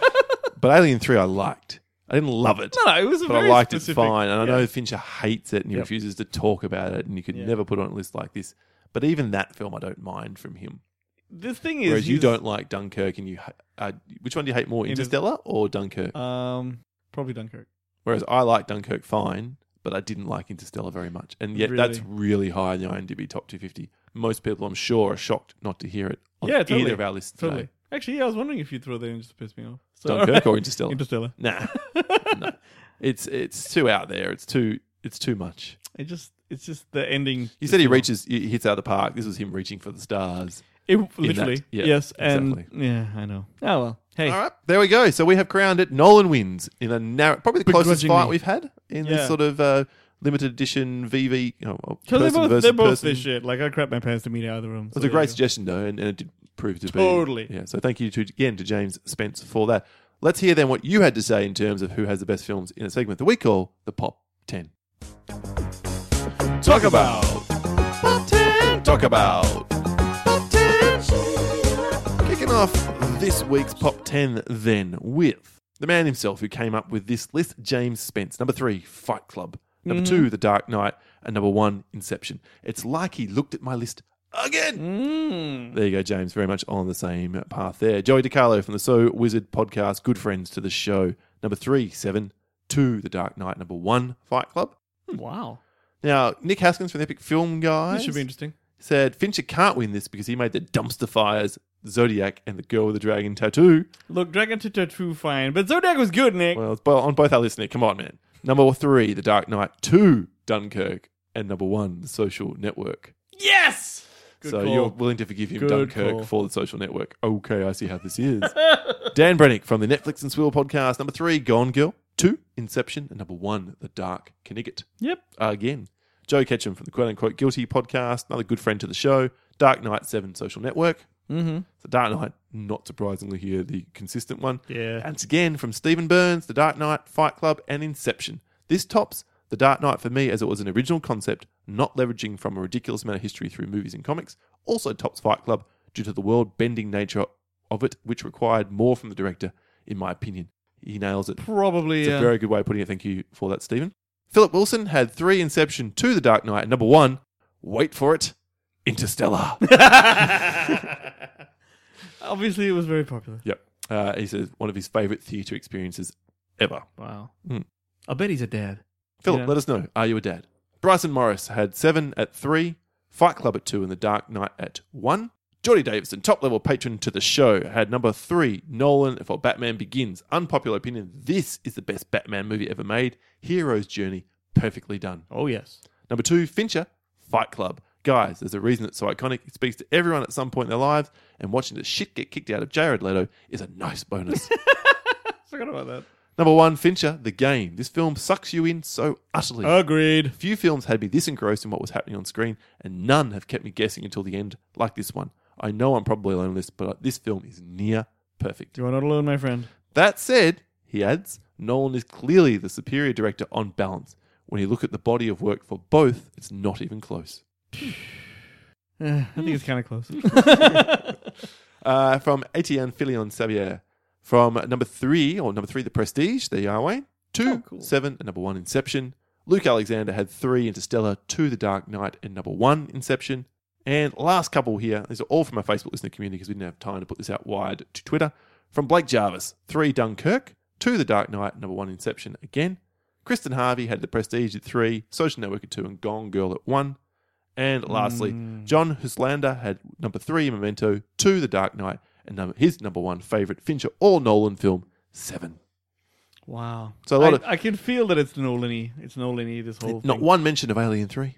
But Alien three I liked. I didn't love it. no, it was a But I very liked specific, it fine. And I yeah. know Fincher hates it and he Yep. refuses to talk about it and you could Yeah. never put it on a list like this. But even that film I don't mind from him. The thing is, Whereas you he's- don't like Dunkirk and you... ha- Uh, which one do you hate more, Inter- Interstellar or Dunkirk? Um, probably Dunkirk. Whereas I like Dunkirk fine, but I didn't like Interstellar very much. And yet that's really high in the IMDb top two fifty. Most people, I'm sure, are shocked not to hear it on Yeah, totally. either of our lists Totally. today. Actually, yeah, I was wondering if you'd throw that in just to piss me off. So, Dunkirk or Interstellar? Interstellar. Nah. no. It's it's too out there. It's too it's too much. It just, it's just the ending. You said he reaches, he hits out of the park. This was him reaching for the stars. It literally, that. Yeah, yes, and exactly. yeah, I know. Oh well, hey, All right, there we go. So we have crowned it. Nolan wins in a narrow, probably the closest Begrudgingly. fight we've had in this Yeah. sort of uh, limited edition V V. You know, because they're person both, versus they're both person. this shit. Like I crap my pants to meet either of them. It was a great suggestion, though, and, and it did prove to Totally. be. Yeah. So thank you to again to James Spence for that. Let's hear then what you had to say in terms of who has the best films in a segment that we call the Pop ten. Talk about Pop ten. Talk about Pop ten. Kicking off this week's Pop ten then with the man himself who came up with this list, James Spence. Number three, Fight Club. Number Mm-hmm. two, The Dark Knight. And number one, Inception. It's like he looked at my list again. Mm. There you go, James. Very much on the same path there. Joey DiCarlo from the So Wizard podcast. Good friends to the show. Number three, Seven. Two, The Dark Knight. Number one, Fight Club. Wow, Now, Nick Haskins from the Epic Film Guys this should be interesting. said Fincher can't win this because he made the dumpster fires, Zodiac, and the Girl with the Dragon Tattoo. Look, Dragon to Tattoo, fine, but Zodiac was good, Nick. Well, it's bo- on both our lists, Nick. Come on, man. Number three, The Dark Knight. Two, Dunkirk. And number one, The Social Network. Yes. Good so call. you're willing to forgive him Good Dunkirk call. for The Social Network. Okay, I see how this is. Dan Brennick from the Netflix and Swill podcast. Number three, Gone Girl. Two, Inception. And number one, The Dark Knigget. Yep. Again. Joe Ketchum from the Quote Unquote Guilty podcast, another good friend to the show, Dark Knight seven Social Network. Mm-hmm. So Dark Knight, not surprisingly here, the consistent one. Yeah. And it's again from Stephen Burns, The Dark Knight, Fight Club, and Inception. This tops The Dark Knight for me as it was an original concept, not leveraging from a ridiculous amount of history through movies and comics. Also tops Fight Club due to the world-bending nature of it, which required more from the director, in my opinion. He nails it. Probably, It's yeah. a very good way of putting it. Thank you for that, Stephen. Philip Wilson had three Inception, two The Dark Knight, and number one, wait for it, Interstellar. Obviously, it was very popular. Yep. Uh, he says one of his favourite theatre experiences ever. Wow. Mm. I bet he's a dad. Philip, Yeah. let us know. Are you a dad? Bryson Morris had seven at three, Fight Club at two, and The Dark Knight at one. Geordie Davidson, top-level patron to the show, had number three, Nolan for Batman Begins. Unpopular opinion, this is the best Batman movie ever made. Hero's journey, perfectly done. Oh, yes. Number two, Fincher, Fight Club. Guys, there's a reason it's so iconic. It speaks to everyone at some point in their lives, and watching the shit get kicked out of Jared Leto is a nice bonus. Forgot about that. Number one, Fincher, The Game. This film sucks you in so utterly. Agreed. Few films had me this engrossed in what was happening on screen, and none have kept me guessing until the end like this one. I know I'm probably alone on this, but this film is near perfect. You are not alone, my friend. That said, he adds, Nolan is clearly the superior director on balance. When you look at the body of work for both, it's not even close. Eh, I think it's kind of close. Uh, from Etienne Filion Xavier. From number three, or number three, The Prestige. There you are, Wayne. Two, Oh, cool. seven, and number one, Inception. Luke Alexander had three, Interstellar, two, The Dark Knight, and number one, Inception. And last couple here, these are all from our Facebook listener community because we didn't have time to put this out wide to Twitter. From Blake Jarvis, three, Dunkirk, two, The Dark Knight, number one, Inception again. Kristen Harvey had The Prestige at three, Social Network at two, and Gone Girl at one. And lastly, Mm. John Huslander had number three, Memento, two, The Dark Knight, and number, his number one favourite Fincher or Nolan film, Seven. Wow. So a lot I, of- I can feel that it's Nolan-y. It's Nolan-y, this whole Not thing. one mention of Alien three.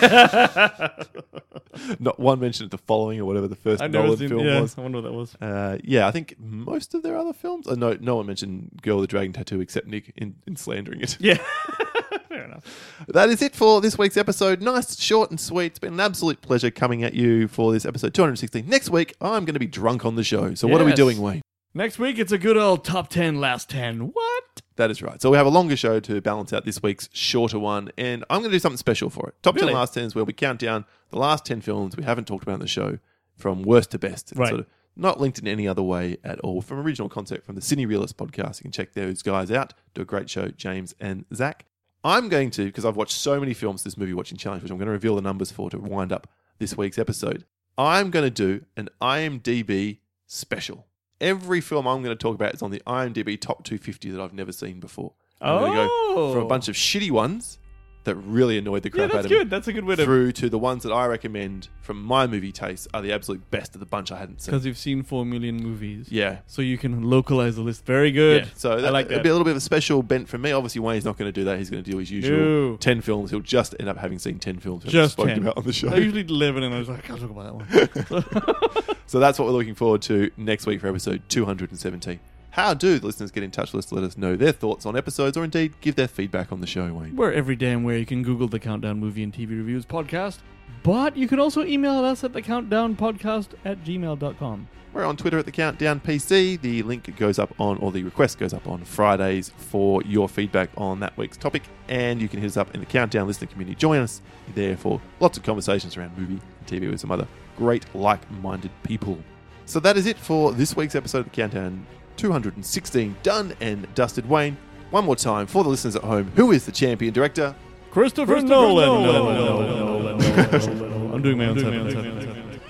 Not one mention of The Following or whatever the first I've never Nolan seen, film yeah, was. I wonder what that was. Uh, yeah, I think most of their other films. Uh, no, no one mentioned Girl with the Dragon Tattoo except Nick in, in slandering it. Yeah. Fair enough. That is it for this week's episode. Nice, short, and sweet. It's been an absolute pleasure coming at you for this episode two hundred sixteen. Next week, I'm going to be drunk on the show. So what are we Yes. doing, Wayne? Next week, it's a good old top ten, last ten. What? That is right. So we have a longer show to balance out this week's shorter one, and I'm going to do something special for it. Top Really? ten, last ten is where we count down the last ten films we haven't talked about on the show from worst to best. It's Right. sort of not linked in any other way at all. From original concept from the Cine Realist podcast. You can check those guys out. Do a great show, James and Zach. I'm going to, because I've watched so many films this movie watching challenge, which I'm going to reveal the numbers for to wind up this week's episode. I'm going to do an IMDb special. Every film I'm going to talk about is on the IMDb top two hundred fifty that I've never seen before. I'm going to go Oh. from a bunch of shitty ones that really annoyed the Yeah, crap out that's of me good. That's a good way to... through to the ones that I recommend from my movie taste are the absolute best of the bunch I hadn't seen. Because you've seen four million movies. Yeah. So you can localize the list. Very good. Yeah, so that, I like it'll that. be a little bit of a special bent from me. Obviously, Wayne's not going to do that. He's going to do his usual No. ten films. He'll just end up having seen ten films. we haven't Just spoken ten. about on the show. I usually eleven, and I was like, I'll talk about that one. So that's what we're looking forward to next week for episode two hundred seventeen. How do the listeners get in touch with us to let us know their thoughts on episodes or indeed give their feedback on the show, Wayne? We're every damn where you can Google the Countdown Movie and T V Reviews podcast. But you can also email us at the countdown podcast at gmail dot com. We're on Twitter at the Countdown P C. The link goes up on, or the request goes up on Fridays for your feedback on that week's topic. And you can hit us up in the Countdown listener community. Join us there for lots of conversations around movie and T V with some other great like-minded people. So that is it for this week's episode of the Countdown two hundred sixteen. Done and dusted. Wayne, one more time for the listeners at home. Who is the champion director? Christopher, Christopher Nolan. Nolan. I'm doing my own seven.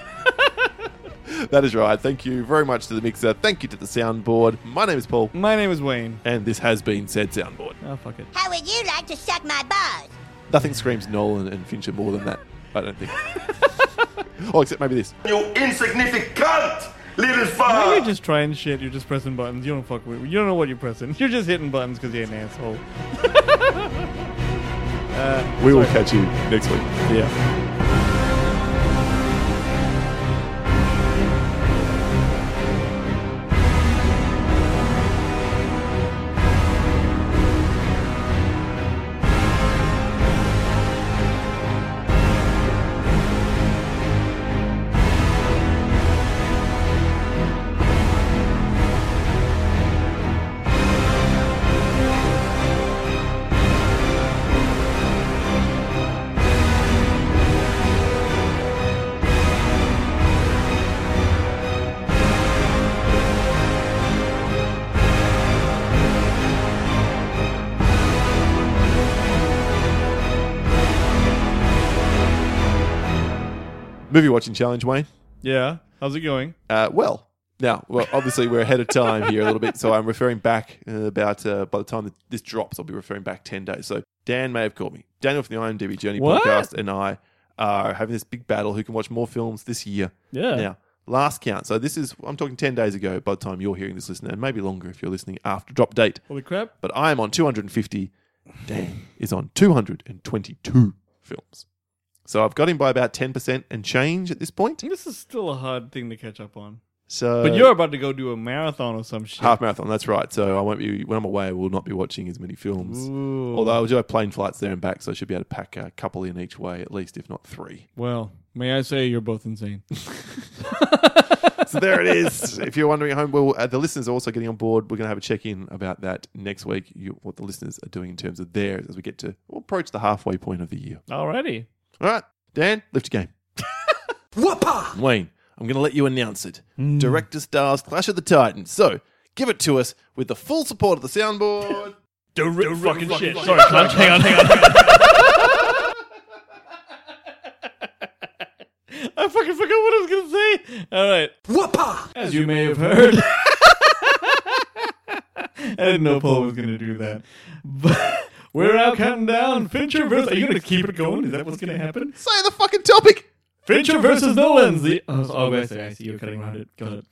That is right. Thank you very much to the mixer. Thank you to the soundboard. My name is Paul, My name is Wayne. and this has been said soundboard. Oh, fuck it. How would you like to suck my balls? Nothing screams Nolan and Fincher more than that, I don't think. Oh, except maybe this. You insignificant little Now fuck! you just trying shit. You're just pressing buttons. You don't fuck with. You don't know what you're pressing. You're just hitting buttons because you're an asshole. We will catch you next week. Yeah. Movie watching challenge, Wayne. Yeah. How's it going? Uh, well, now, well, obviously we're ahead of time here a little bit, so I'm referring back uh, about, uh, by the time that this drops, I'll be referring back ten days. So Dan may have called me. Daniel from the IMDb Journey What? podcast and I are having this big battle who can watch more films this year. Yeah. Now, last count. So this is, I'm talking ten days ago by the time you're hearing this, listener, and maybe longer if you're listening after drop date. Holy crap. But I am on two hundred fifty. Dan is on two hundred twenty-two films. So I've got him by about ten percent and change at this point. This is still a hard thing to catch up on. So But you're about to go do a marathon or some shit. half marathon, that's right. So I won't be, when I'm away, I will not be watching as many films. Ooh. Although I do have plane flights there and back, so I should be able to pack a couple in each way, at least, if not three. Well, may I say you're both insane. So there it is. If you're wondering at home, well, uh, the listeners are also getting on board. We're going to have a check-in about that next week, you, what the listeners are doing in terms of theirs as we get to we'll approach the halfway point of the year. Alrighty. All right, Dan, lift your game. Whoppa! Wayne, I'm going to let you announce it. Mm. Director Stars Clash of the Titans. So, give it to us with the full support of the soundboard. Don't rip fucking shit. Sorry, Clutch. Hang on, hang on, hang on. I fucking forgot what I was going to say. All right. Whoppa! As you may have heard. I didn't know Paul was going to do that. But we're out counting down Fincher versus... Are you going to keep it going? Is that what's going to happen? Say the fucking topic. Fincher versus Nolan's the... Oh, oh I see, I see. You're cutting around it. Got it.